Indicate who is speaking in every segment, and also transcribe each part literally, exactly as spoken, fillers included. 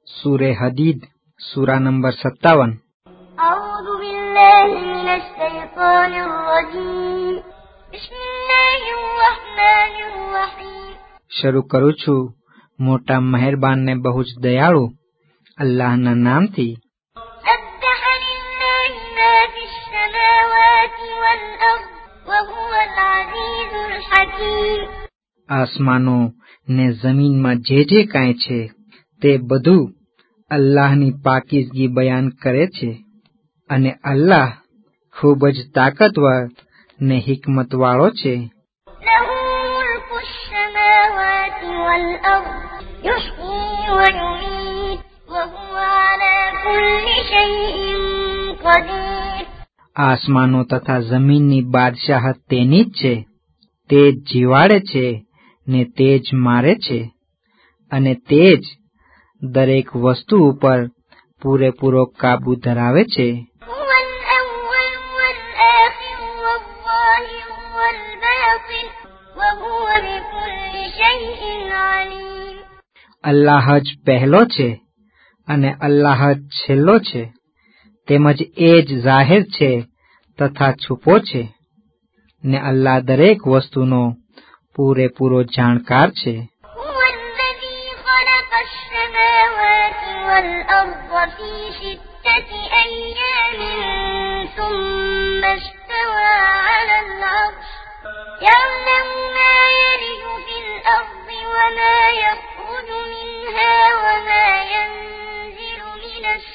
Speaker 1: सूरे हदीद सूरा नंबर सत्तावन।
Speaker 2: अऊज़ु बिल्लाहि मिनश शैतानिर रजीम। बिस्मिल्लाहिर रहमानिर रहीम।
Speaker 1: શરૂ કરું છું મોટા મહેરબાન ને બહુ જ દયાળુ અલ્લાહના નામથી।
Speaker 2: સબ્બહ લિલ્લાહિ મા ફિસ સમાવાતિ વલ અર્દ વહુવલ અઝીઝુલ હકીમ।
Speaker 1: આસમાનો ને જમીનમાં જે જે કાંઈ છે તે બધું અલ્લાહની પાકીઝગી બયાન કરે છે અને અલ્લાહ ખૂબ જ તાકતવર ને હિકમત વાળો છે।
Speaker 2: લહુ મુલ્કુસ સમાવાતિ વલ અર્દ યુહ્યી વ યુમીત વહુવ અલા કુલ્લિ શૈઇન કદીર।
Speaker 1: આસમાનો તથા જમીનની બાદશાહત તેની જ છે, તે જ જીવાડે છે ને તે જ મારે છે અને તે જ દરેક વસ્તુ ઉપર પૂરેપૂરો કાબુ ધરાવે છે।
Speaker 2: હુવલ અવ્વલ વલ આખિર વલ ઝાહિર વલ બાતિન વહુવ બિકુલ્લિ શૈઇન અલીમ।
Speaker 1: અલ્લાહ જ પહેલો છે અને અલ્લાહ જ છેલ્લો છે, તેમજ એ જ જાહેર છે તથા છુપો છે ને અલ્લાહ દરેક વસ્તુનો પૂરેપૂરો જાણકાર છે।
Speaker 2: હુવલ્લઝી ખલકસ સમાવાતિ વલ અર્દ ફી સિત્તતિ અય્યામિન સુમ્મા ઇસ્તવા અલલ અર્શ યઅલમુ મા યલિજુ ફિલ અર્દ વમા યખ્રુજુ મિન્હા વમા યન્ઝિલુ મિનસ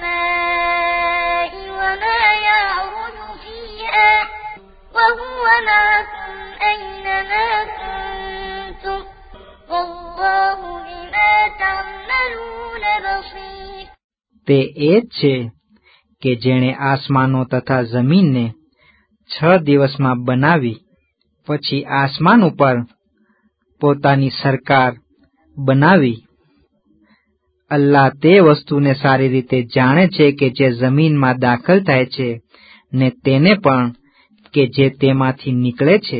Speaker 2: સમાઇ વમા યઅરુજુ ફીહા વહુવ મઅકુમ અયનમા કુન્તુમ વલ્લાહુ બિમા તઅમલૂન બસીર।
Speaker 1: તે એ જ છે કે જેણે આસમાનો તથા જમીનને છ દિવસમાં બનાવી, પછી આસમાન ઉપર પોતાની સરકાર બનાવી। અલ્લાહ તે વસ્તુને સારી રીતે જાણે છે કે જે જમીનમાં દાખલ થાય છે ને તેને પણ કે જે તેમાંથી નીકળે છે,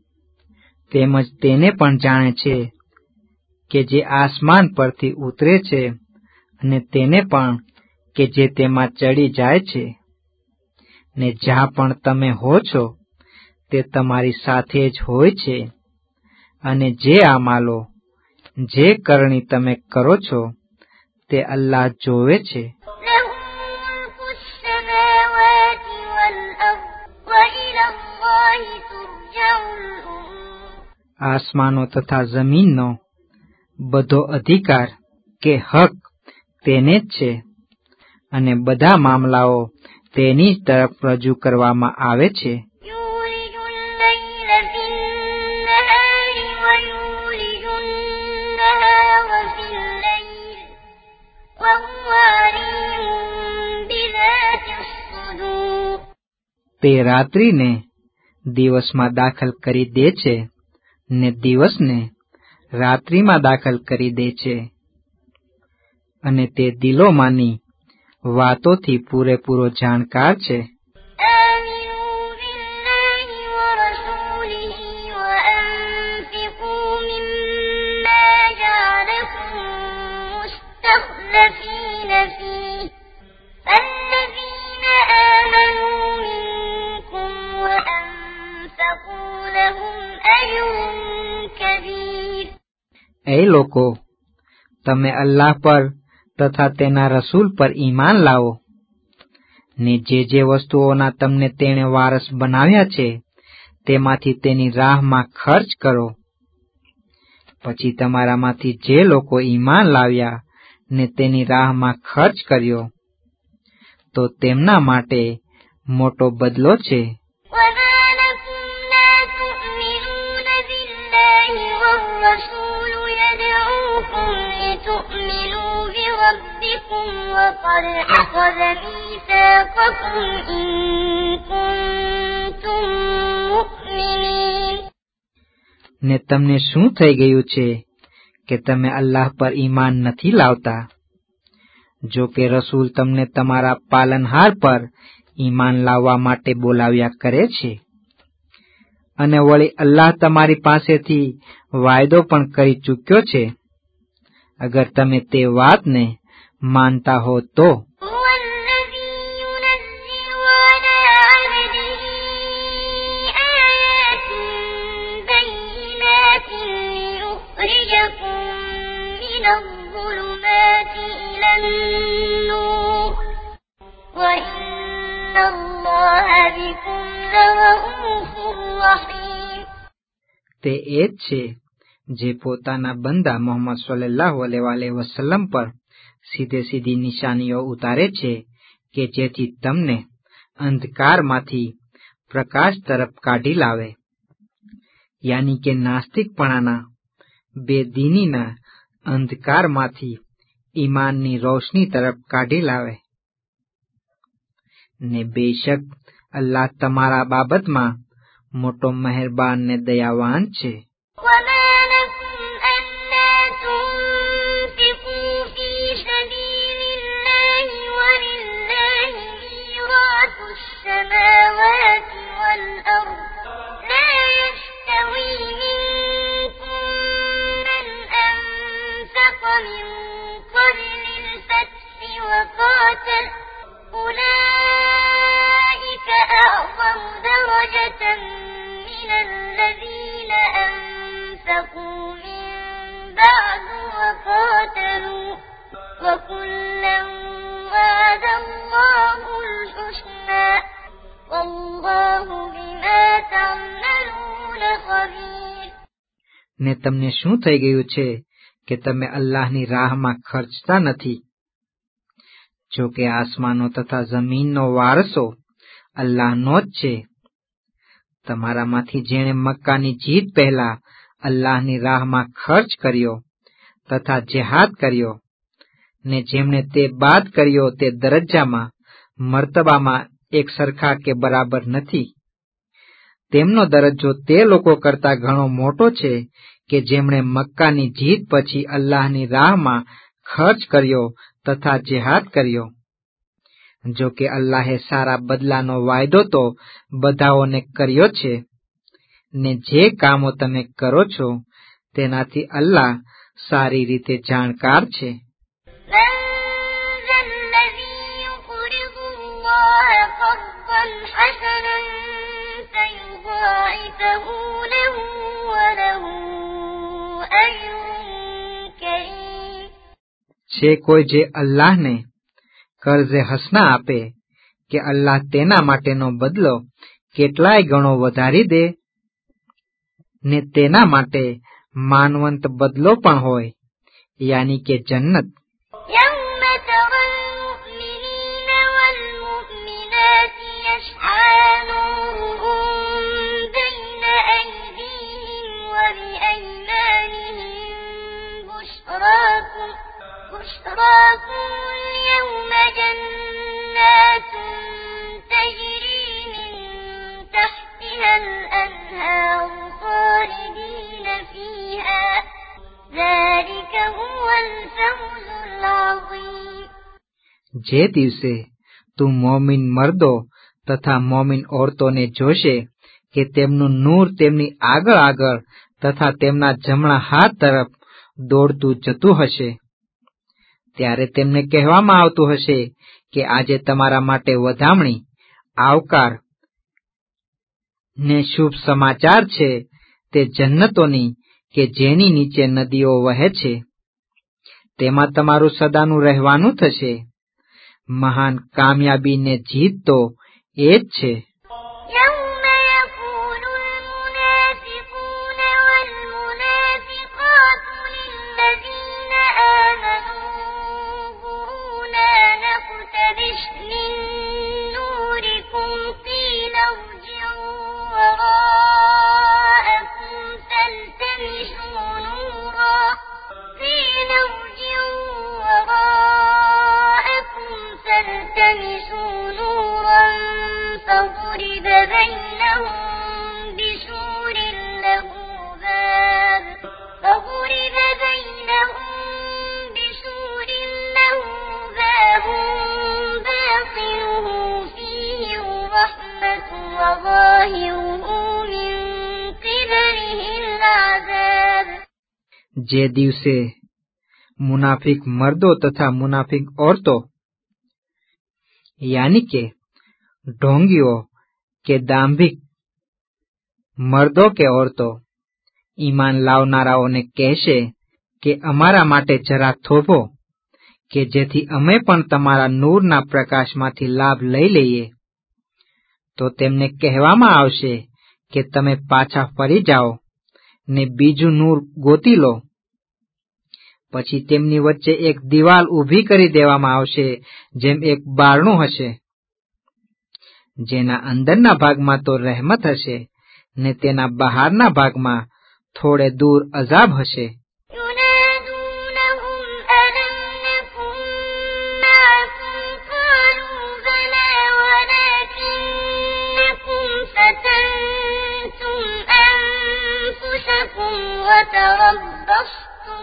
Speaker 1: તેમજ તેને પણ જાણે છે કે જે આસમાન પરથી ઉતરે છે અને તેને પણ કે જે તેમાં ચડી જાય છે, ને જ્યાં પણ તમે હો છો તે તમારી સાથે જ હોય છે અને જે અમાલો, જે કરણી તમે કરો છો તે અલ્લાહ જોવે છે।
Speaker 2: લહુ મુલ્કુસ સમાવાતિ વલ અર્દ વ ઇલલ્લાહિ તુરજઉલ ઉમૂર।
Speaker 1: આસમાનો તથા જમીનનો બધો અધિકાર કે હક તેને જ છે અને બધા મામલાઓ તેની જ તરફ રજૂ કરવામાં આવે છે।
Speaker 2: યુલિજુલ લૈલ ફિન નહારી વ યુલિજુન નહાર ફિલ લૈલ વહુવ અલીમુમ બિઝાતિસ સુદૂર।
Speaker 1: તે રાત્રિને દિવસમાં દાખલ કરી દે છે ને દિવસને રાત્રિમાં દાખલ કરી દે છે અને તે દિલોમાંની વાતોથી પૂરેપૂરો જાણકાર છે।
Speaker 2: આમિનુ બિલ્લાહિ વ રસૂલિહી વ અન્ફિકૂ મિમ્મા જઅલકુમ મુસ્તખ્લફીન ફીહ ફલ્લઝીન આમનૂ મિન્કુમ વ અન્ફકૂ લહુમ અજ્રુન કબીર।
Speaker 1: એ લોકો, તમે અલ્લાહ પર તથા તેના રસૂલ પર ઈમાન લાવો ને જે જે વસ્તુઓના તમને તેણે વારસ બનાવ્યા છે તેમાંથી તેની રાહમાં ખર્ચ કરો। પછી તમારામાંથી જે લોકો ઈમાન લાવ્યા ને તેની રાહમાં ખર્ચ કર્યો તો તેમના માટે મોટો બદલો છે।
Speaker 2: وما لكم لا تؤمنون بالله والرسول يدعوكم لتؤمنوا بربكم وقد أخذ ميثاقكم إن كنتم مؤمنين।
Speaker 1: ને તમને શું થઈ ગયું છે કે તમે અલ્લાહ પર ઈમાન નથી લાવતા? જો કે રસૂલ તમને તમારા પાલનહાર પર ઈમાન લાવવા માટે બોલાવ્યા કરે છે અને વળી અલ્લાહ તમારી પાસેથી વાયદો પણ કરી ચૂક્યો છે। અગર તમે તે વાતને માનતા હો તો
Speaker 2: هو الذي ينزل على عبده آيات بينات ليخرجكم من الظلمات إلى النور وإن الله بكم لرؤوف رحيم.
Speaker 1: તે એ જ છે જે પોતાના બંદા મોહમ્મદ સલ્લલ્લાહુ અલૈહિ વસલ્લમ પર સીધે સીધી નિશાનીઓ ઉતારે છે કે જેથી તમને અંધકારમાંથી પ્રકાશ તરફ કાઢી લાવે, યાની કે નાસ્તિકપણાના બેદીનીના અંધકારમાંથી ઈમાનની રોશની તરફ કાઢી લાવે. ને બેશક અલ્લાહ તમારા બાબતમાં મોટો મહેરબાન ને દયાવાન છે.
Speaker 2: وما لكم ألا تنفقوا في سبيل الله ولله ميراث السماوات والأرض لا يستوي منكم من أنفق من قبل الفتح وقاتل أولئك أعظم درجة من الذين أنفقوا من بعد وقاتلوا وكلا وعد الله الحسنى والله بما تعملون خبير.
Speaker 1: ને તમને શું થઈ ગયું છે કે તમે અલ્લાહની રાહમાં ખર્ચતા નથી? જો કે આસમાનો તથા જમીનનો વારસો અલ્લાહનો જ છે. તમારામાંથી જેણે મક્કાની જીત પહેલા અલ્લાહની રાહમાં ખર્ચ કર્યો તથા જેહાદ કર્યો, ને જેમણે તે બાદ કર્યો તે દરજ્જામાં મર્તબામાં એક સરખા કે બરાબર નથી. તેમનો દરજ્જો તે લોકો કરતા ઘણો મોટો છે કે જેમણે મક્કાની જીત પછી અલ્લાહની રાહમાં ખર્ચ કર્યો તથા જેહાદ કર્યો. જો કે અલ્લાહે સારા બદલાનો વાયદો તો બધાઓને કર્યો છે, ને જે કામો તમે કરો છો તેનાથી અલ્લાહ સારી રીતે જાણકાર છે.
Speaker 2: من ذا الذي يقرض الله قرضا حسنا فيضاعفه له وله أجر كريم.
Speaker 1: છે કોઈ જે અલ્લાહને કર્જે હસના આપે કે અલ્લાહ તેના માટેનો બદલો કેટલાય ગણો વધારી દે, ને તેના માટે માનવંત બદલો પણ હોય, યાની કે જન્નત.
Speaker 2: يوم ترى المؤمنين والمؤمنات يسعى نورهم بين أيديهم وبأيمانهم بشراكم بشراكم اليوم جنات تجري من تحتها الأنهار خالدين فيها ذلك هو الفوز العظيم.
Speaker 1: જે દિવસે તું મોમિન મર્દો તથા મોમિન ઓરતોને જોશે કે તેમનું નૂર તેમની આગળ આગળ તથા તેમના જમણા હાથ તરફ દોડતું જતું હશે, ત્યારે તેમને કહેવામાં આવતું હશે કે આજે તમારા માટે વધામણી, આવકાર ને શુભ સમાચાર છે તે જન્નતોની કે જેની નીચે નદીઓ વહે છે. તેમાં તમારું સદાનું રહેવાનું થશે. મહાન કામયાબી ને જીત તો એ જ છે.
Speaker 2: يوم يقول المنافقون والمنافقات للذين آمنوا انظرونا نقتبس من نوركم قيل ارجعوا وراءكم فالتمسوا نورا قيل ارجعوا وراءكم فالتمسوا نورا فضرب بينهم بسور له باب فضرب بينهم بسور له باب باطنه فيه الرحمة وظاهره من قبله العذاب.
Speaker 1: જે દિવસે मुनाफिक मर्दों तथा मुनाफिक औरतों यानी के ढोंगियों के दाम्भिक मर्दों के औरतों ईमान लावनाराओने कहेशे કે અમારા માટે જરા થોભો કે જેથી અમે પણ તમારા નૂરના પ્રકાશમાંથી લાભ લઈ લઈએ. તો તેમને કહેવામાં આવશે કે તમે પાછા ફરી જાઓ ને બીજું નૂર ગોતી લો. પછી તેમની વચ્ચે એક દિવાલ ઊભી કરી દેવામાં આવશે, જેમ એક બારણું હશે, જેના અંદરના ભાગમાં તો રહેમત હશે ને તેના બહારના ભાગમાં થોડે દૂર અઝાબ હશે.
Speaker 2: وتربصتم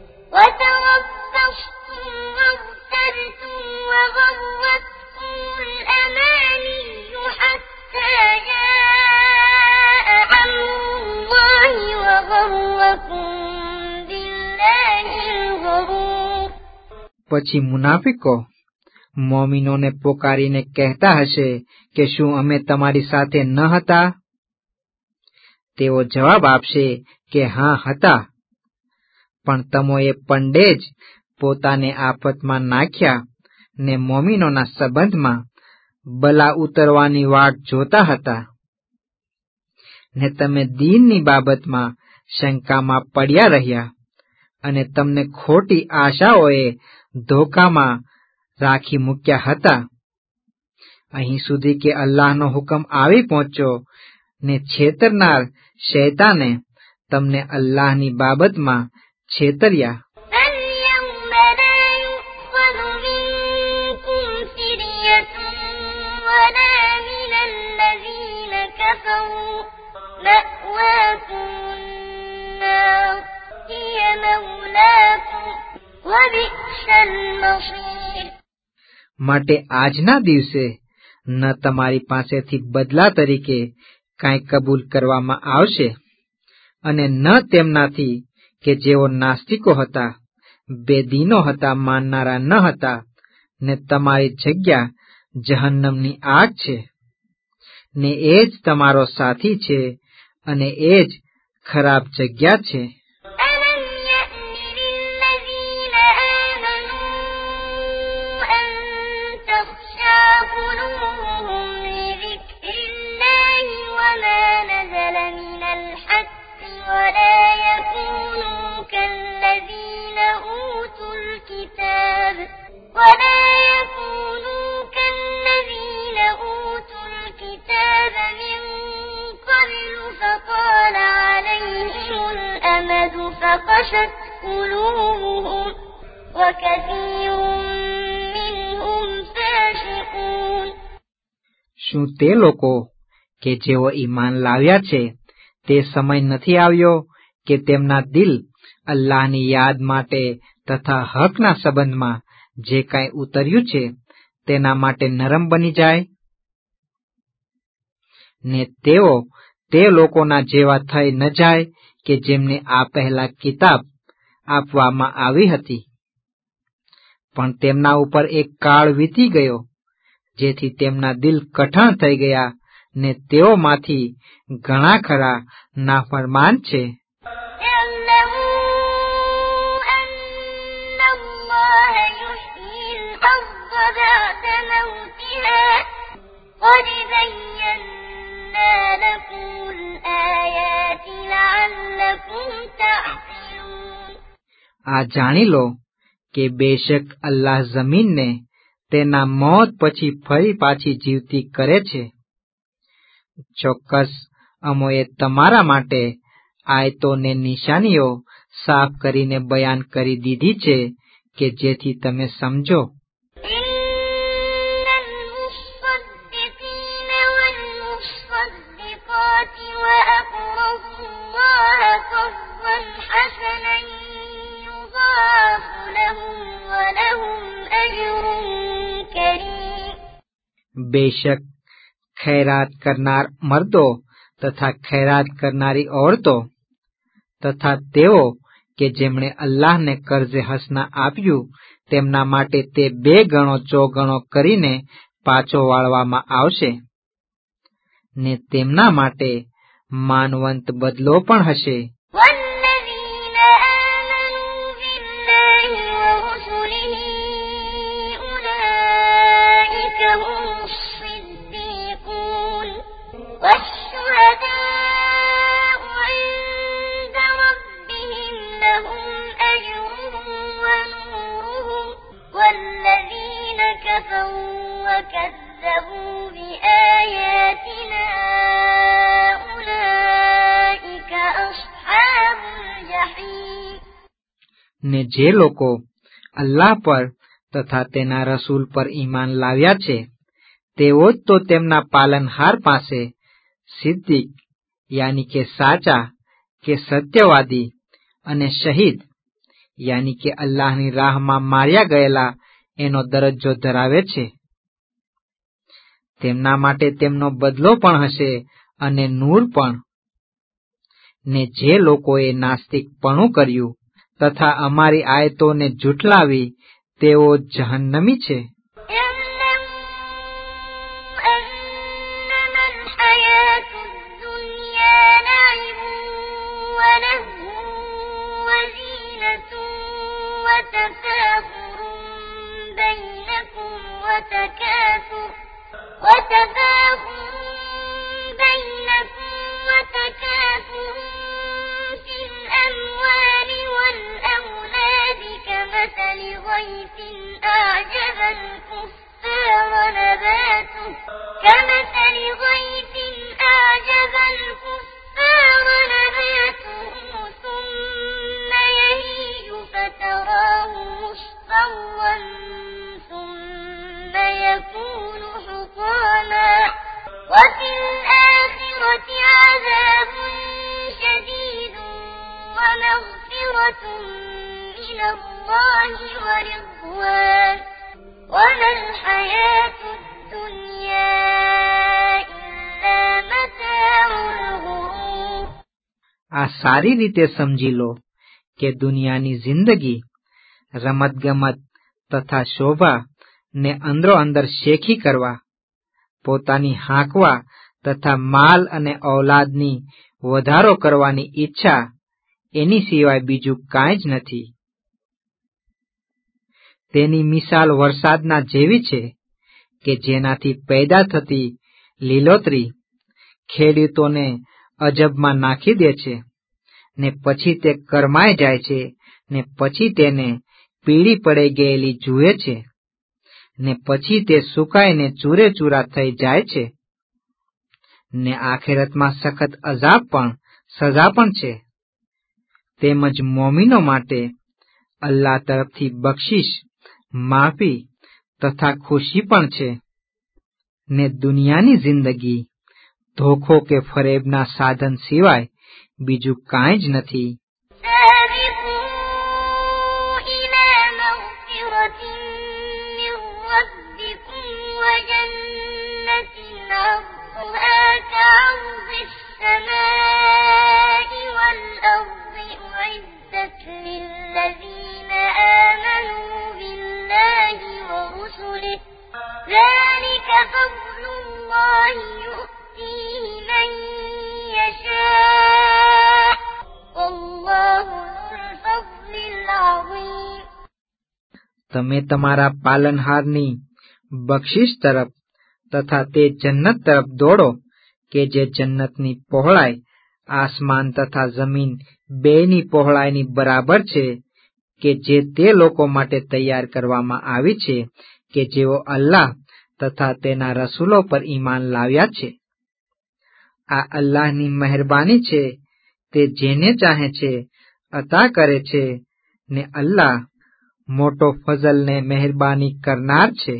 Speaker 2: وتربصتم وارتبتم وغرتكم الأماني حتى جاء أمر الله وغركم بالله الغرور.
Speaker 1: પછી મુનાફિકો મોમિનોને પોકારીને કહેતા હશે કે શું અમે તમારી સાથે ન હતા? તેઓ જવાબ આપશે કે હા હતા, પણ તમોએ પંડે જ પોતાને આફતમાં નાખ્યા ને મોમિનોના સંબંધમાં બલા ઉતરવાની વાટ જોતા હતા ને તમે દીનની બાબતમાં શંકામાં પડ્યા રહ્યા અને તમને ખોટી આશાઓએ ધોકામાં રાખી મૂક્યા હતા, અહીં સુધી કે અલ્લાહનો હુકમ આવી પહોંચ્યો ને છેતરનાર શૈતાને તમને અલ્લાહની બાબતમાં છેતર્યા. માટે આજના દિવસે ન તમારી પાસેથી બદલા તરીકે કાંઈ કબૂલ કરવામાં આવશે અને ન તેમનાથી કે જેઓ નાસ્તિકો હતા, બેદીનો હતા, માનનારા ન હતા, ને તમારી જગ્યા જહન્નમની આગ છે ને એ જ તમારો સાથી છે અને એ જ ખરાબ જગ્યા છે.
Speaker 2: فقست قلوبهم وكثير منهم فاسقون.
Speaker 1: શું તે લોકો કે જેઓ ઈમાન લાવ્યા છે તે સમય નથી આવ્યો કે તેમના દિલ અલ્લાહની યાદ માટે તથા હકના સંબંધમાં જે કાંઈ ઉતર્યું છે તેના માટે નરમ બની જાય ને તેઓ તે લોકોના જેવા થઈ ન જાય કે જેમને આ પહેલા કિતાબ આપવામાં આવી હતી, પણ તેમના ઉપર એક કાળ વીતી ગયો જેથી તેમના દિલ કઠણ થઈ ગયા ને તેઓમાંથી ઘણા ખરા નાફરમાન છે. આ જાણી લો કે બેશક અલ્લાહ જમીનને તેના મોત પછી ફરી પાછી જીવતી કરે છે. ચોક્કસ અમોએ તમારા માટે આયતોને નિશાનીઓ સાફ કરીને બયાન કરી દીધી છે કે જેથી તમે સમજો. બેશક ખૈરાત કરનાર મર્દો તથા ખૈરાત કરનારી औरતો તથા તેઓ કે જેમણે અલ્લાહને કર્જે હસના આપ્યું તેમના માટે તે બે ગણો ચોગણો કરીને પાછો વાળવામાં આવશે ને તેમના માટે માનવંત બદલો પણ હશે.
Speaker 2: والذين آمنوا بالله ورسله أولئك هم الصديقون والشهداء عند ربهم لهم أجرهم ونورهم والذين كفروا وكذبوا بآياتنا أولئك أصحاب الجحيم.
Speaker 1: ને જે લોકો અલ્લાહ પર તથા તેના રસૂલ પર ઈમાન લાવ્યા છે તેઓ જ તો તેમના પાલનહાર પાસે સિદ્દીક યાની કે સાચા કે સત્યવાદી અને શહીદ યાની કે અલ્લાહની રાહમાં માર્યા ગયેલા એનો દરજ્જો ધરાવે છે. તેમના માટે તેમનો બદલો પણ હશે અને નૂર પણ. ને જે લોકોએ નાસ્તિકપણું કર્યું તથા અમારી આયતોને જુઠલાવી તેઓ જહન્નમી છે.
Speaker 2: وتفاخر بينكم وتكاثر في الأموال والأولاد كمثل غيث أعجب الكفار نباته كمثل غيث أعجب الكفار نباته ثم يهيج فتراه مصفرا ثم يكون حطاما وفي الآخرة عذاب شديد ومغفرة من الله ورضوان وما الحياة الدنيا إلا متاع الغرور.
Speaker 1: આ સારી રીતે સમજી લો કે દુનિયાની જિંદગી રમતગમત તથા શોભા ને અંદરો અંદર શેખી કરવા, પોતાની હાંકવા તથા માલ અને ઔલાદની વધારો કરવાની ઈચ્છા એની સિવાય બીજું કાંઈ જ નથી. તેની મિસાલ વરસાદના જેવી છે કે જેનાથી પેદા થતી લીલોતરી ખેડૂતોને અજબમાં નાખી દે છે ને પછી તે કરમાઈ જાય છે ને પછી તેને પીળી પડી ગયેલી જુએ છે ને પછી તે સુકાઈને ચૂરે ચૂરા થઈ જાય છે ને આખિરતમાં સખત અઝાબ પણ સજા પણ છે. તેમજ મોમીનો માટે અલ્લાહ તરફથી બક્ષિશ, માફી તથા ખુશી પણ છે. ને દુનિયાની જિંદગી ધોખો કે ફરેબના સાધન સિવાય બીજું કાંઈ જ નથી.
Speaker 2: ذلك فضل الله يؤتيه من يشاء والله ذو الفضل العظيم.
Speaker 1: તમે તમારા પાલનહારની બક્ષિશ તરફ તથા તે જન્નત તરફ દોડો કે જે જન્નતની પહોળાઈ આસમાન તથા જમીન બેની પહોળાઈની બરાબર છે, કે જે તે લોકો માટે તૈયાર કરવામાં આવી છે કે જેઓ અલ્લાહ તથા તેના રસૂલો પર ઈમાન લાવ્યા છે. આ અલ્લાહની મહેરબાની છે, તે જેને ચાહે છે અતા કરે છે ને અલ્લાહ મોટો ફઝલ ને મહેરબાની કરનાર છે.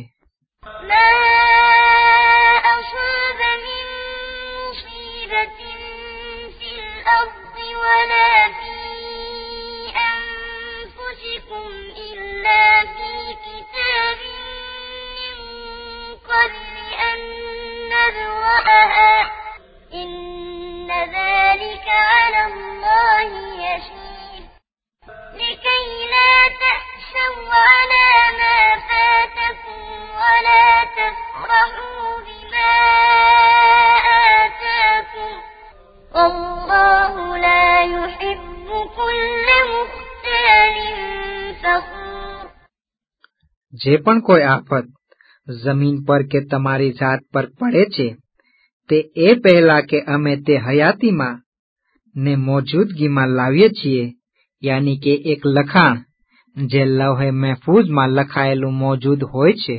Speaker 1: જે પણ કોઈ આફત જમીન પર કે તમારી જાત પર પડે છે, તે એ પહેલા કે અમે તે હયાતીમાં ને મોજૂદગીમાં લાવીએ છીએ, યાની કે એક લખાણ જે લૌહે મહેફૂઝમાં લખાયેલું મોજૂદ હોય છે.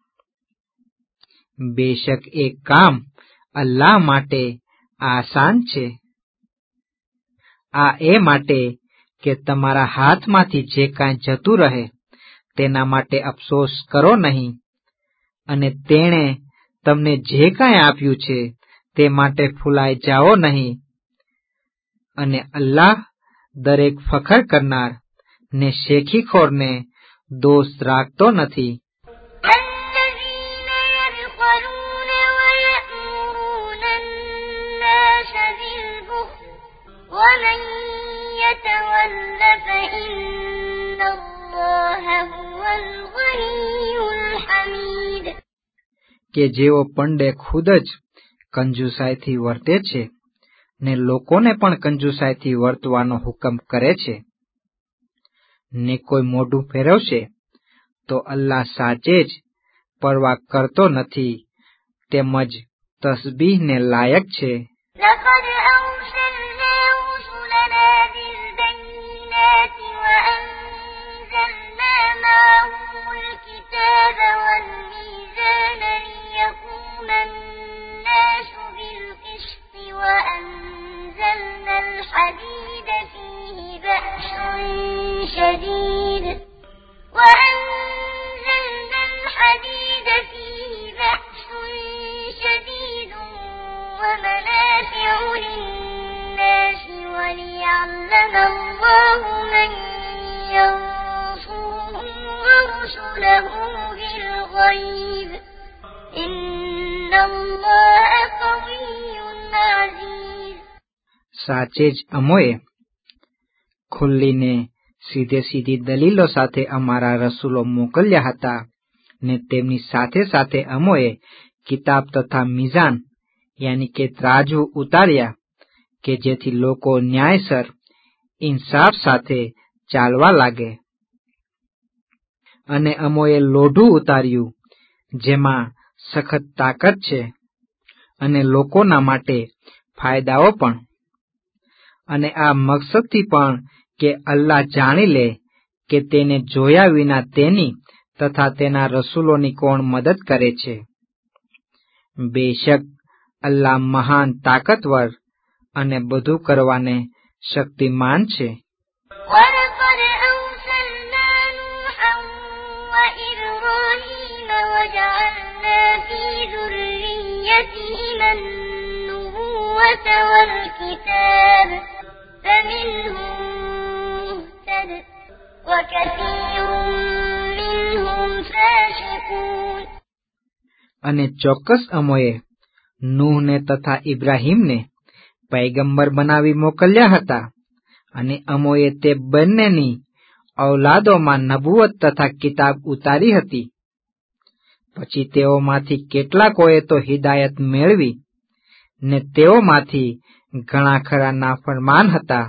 Speaker 1: બેશક એક કામ અલ્લાહ માટે આસાન છે. આ એ માટે કે તમારા હાથમાંથી જે કાંઈ જતું રહે તેના માટે અફસોસ કરો નહીં, અને તેણે તમને જે કાંઈ આપ્યું છે તે માટે ફૂલાઈ જાઓ નહીં. અને અલ્લાહ દરેક ફખર કરનાર ને શેખીખોરને દોસ્ત રાખતો નથી. કે જેઓ પંડે ખુદ જ કંજુસાઈથી વર્તે છે ને લોકોને પણ કંજુસાઈથી વર્તવાનો હુકમ કરે છે, ને કોઈ મોઢું ફેરવશે તો અલ્લાહ સાચે જ પરવા કરતો નથી, તેમજ તસ્બીહને લાયક છે.
Speaker 2: وأنزلنا الحديد فيه بأس شديد وأنزلنا الحديد فيه بأس شديد ومنافع للناس وليعلم الله من ينصره ورسله بالغيب إن الله قوي عزيز.
Speaker 1: સાચે જ અમોએ ખુલ્લીને સીધે સીધી દલીલો સાથે અમારા રસૂલો મોકલ્યા હતા, ને તેમની સાથે સાથે અમોએ કિતાબ તથા મિઝાન યાની કે ત્રાજુ ઉતાર્યા, કે જેથી લોકો ન્યાયસર ઇન્સાફ સાથે ચાલવા લાગે. અને અમોએ લોઢું ઉતાર્યું જેમાં સખત તાકાત છે, અને લોકોના માટે ફાયદાઓ પણ. અને આ મકસદથી પણ કે અલ્લાહ જાણી લે કે તેને જોયા વિના તેની તથા તેના રસૂલોની કોણ મદદ કરે છે. બેશક અલ્લાહ મહાન તાકતવર અને બધું કરવાને શક્તિમાન છે.
Speaker 2: والكتاب فمنهم مهتد وكثير منهم فاسقون.
Speaker 1: અને ચોક્કસ અમોએ નૂહને તથા ઇબ્રાહીમને પૈગંબર બનાવી મોકલ્યા હતા, અને અમોએ તે બંનેની ઔલાદોમાં નબુવત તથા કિતાબ ઉતારી હતી. પછી તેઓમાંથી કેટલાકોએ તો હિદાયત મેળવી, ને તેઓમાંથી ઘણા ખરા નાફરમાન હતા.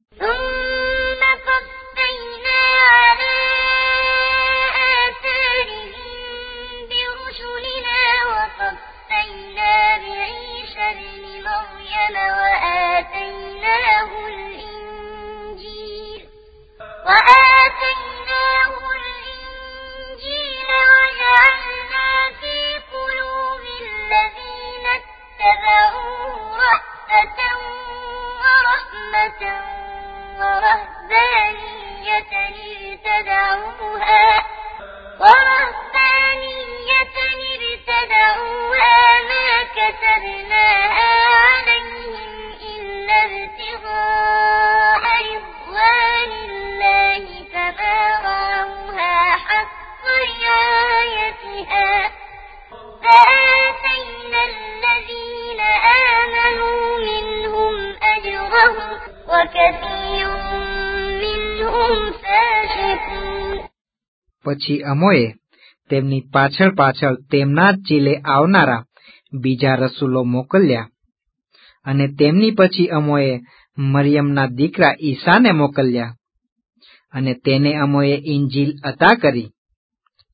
Speaker 1: પછી અમોએ તેમની પાછળ પાછળ તેમના જ ચીલે આવનારા બીજા રસૂલો મોકલ્યા, અને તેમની પછી અમોએ મરિયમના દીકરા ઈસાને મોકલ્યા, અને તેને અમોએ ઇંજીલ અતા કરી.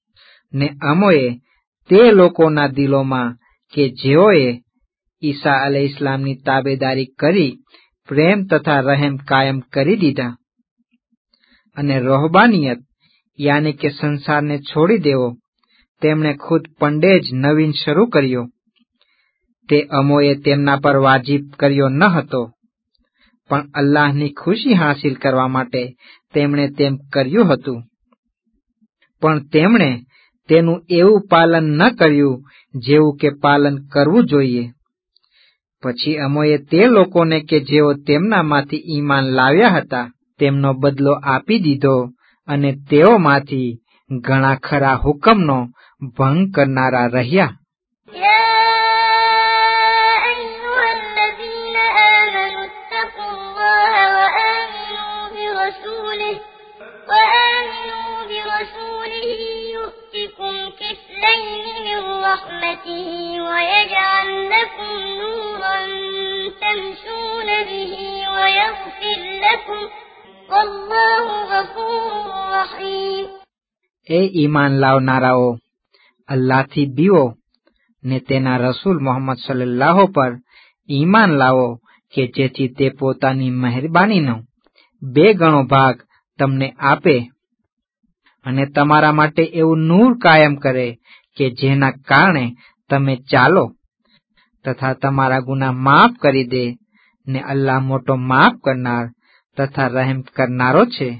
Speaker 1: ને અમોએ તે લોકોના દિલોમાં કે જેઓએ ઈસા અલૈહિસ્સલામની તાબેદારી કરી પ્રેમ તથા રહેમ કાયમ કરી દીધા, અને રોહબાનિયત યાની કે સંસારને છોડી દેવો તેમણે ખુદ પંડે જ નવીન શરૂ કર્યો, તે અમોએ તેમના પર વાજિબ કર્યો ન હતો, પણ અલ્લાહની ખુશી હાંસિલ કરવા માટે તેમણે તેમ કર્યું હતું. પણ તેમણે તેનું એવું પાલન ન કર્યું જેવું કે પાલન કરવું જોઈએ. પછી અમોએ તે લોકોને કે જેઓ તેમનામાંથી ઈમાન લાવ્યા હતા તેમનો બદલો આપી દીધો, અને તેઓમાંથી ઘણા ખરા હુકમનો ભંગ કરનારા રહ્યા. એ ઈમાન લાવનારાઓ, અલ્લાહથી બીવો ને તેના રસૂલ મોહમ્મદ સલ્લલ્લાહુ પર ઈમાન લાવો કે જેથી તે પોતાની મહેરબાનીનો બે ગણો ભાગ તમને આપે અને તમારા માટે એવું નૂર કાયમ કરે કે જેના કારણે તમે ચાલો, તથા તમારા ગુનાહ માફ કરી દે, ને અલ્લાહ મોટો માફ કરનાર તથા રહેમ કરનારો છે.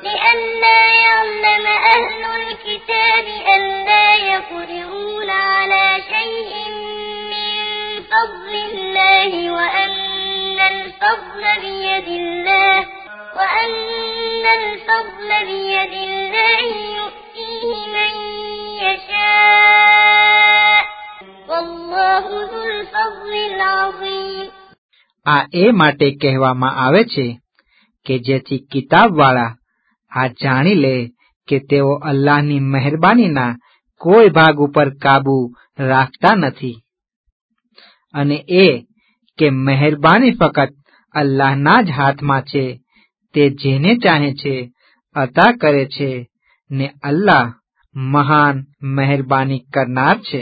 Speaker 1: આ એ માટે કહેવામાં આવે છે કે જેથી કિતાબવાળા આ જાણી લે કે તેઓ અલ્લાહની મહેરબાનીના કોઈ ભાગ ઉપર કાબુ રાખતા નથી, અને એ કે મહેરબાની ફકત અલ્લાહના જ હાથમાં છે, તે જેને ચાહે છે અતા કરે છે, ને અલ્લાહ મહાન મહેરબાની કરનાર છે.